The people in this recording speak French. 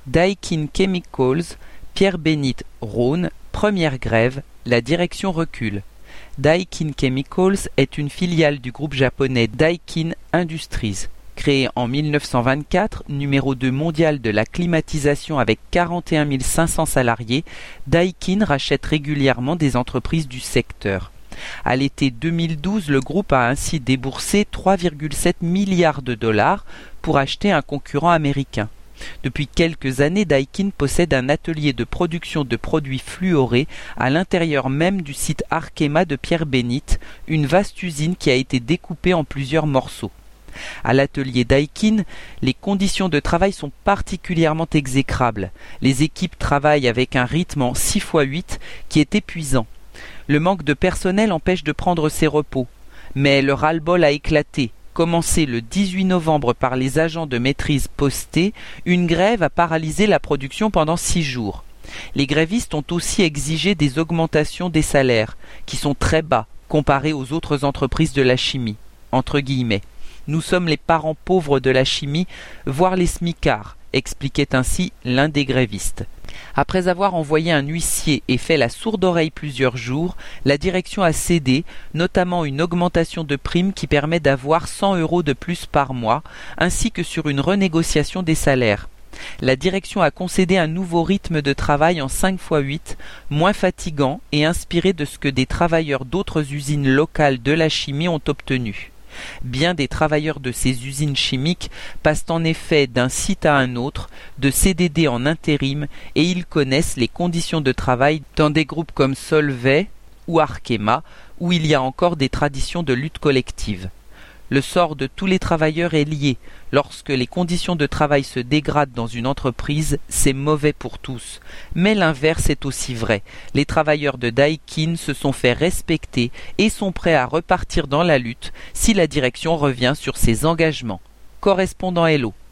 Daikin Chemicals, Pierre-Bénite, Rhône, première grève, la direction recule. Daikin Chemicals est une filiale du groupe japonais Daikin Industries. Créée en 1924, numéro 2 mondial de la climatisation avec 41 500 salariés, Daikin rachète régulièrement des entreprises du secteur. À l'été 2012, le groupe a ainsi déboursé 3,7 milliards de dollars pour acheter un concurrent américain. Depuis quelques années, Daikin possède un atelier de production de produits fluorés à l'intérieur même du site Arkema de Pierre-Bénite, une vaste usine qui a été découpée en plusieurs morceaux. À l'atelier Daikin, les conditions de travail sont particulièrement exécrables. Les équipes travaillent avec un rythme en 6x8 qui est épuisant. Le manque de personnel empêche de prendre ses repos. Mais le ras-le-bol a éclaté. Commencé le 18 novembre par les agents de maîtrise postés, une grève a paralysé la production pendant 6 jours. Les grévistes ont aussi exigé des augmentations des salaires, qui sont très bas comparés aux autres entreprises de la chimie, entre guillemets. Nous sommes les parents pauvres de la chimie, voire les smicards, expliquait ainsi l'un des grévistes. Après avoir envoyé un huissier et fait la sourde oreille plusieurs jours, la direction a cédé, notamment une augmentation de prime qui permet d'avoir 100 € de plus par mois, ainsi que sur une renégociation des salaires. La direction a concédé un nouveau rythme de travail en 5x8, moins fatigant et inspiré de ce que des travailleurs d'autres usines locales de la chimie ont obtenu. Bien des travailleurs de ces usines chimiques passent en effet d'un site à un autre, de CDD en intérim, et ils connaissent les conditions de travail dans des groupes comme Solvay ou Arkema, où il y a encore des traditions de lutte collective. Le sort de tous les travailleurs est lié. Lorsque les conditions de travail se dégradent dans une entreprise, c'est mauvais pour tous. Mais l'inverse est aussi vrai. Les travailleurs de Daikin se sont fait respecter et sont prêts à repartir dans la lutte si la direction revient sur ses engagements. Correspondant Hello.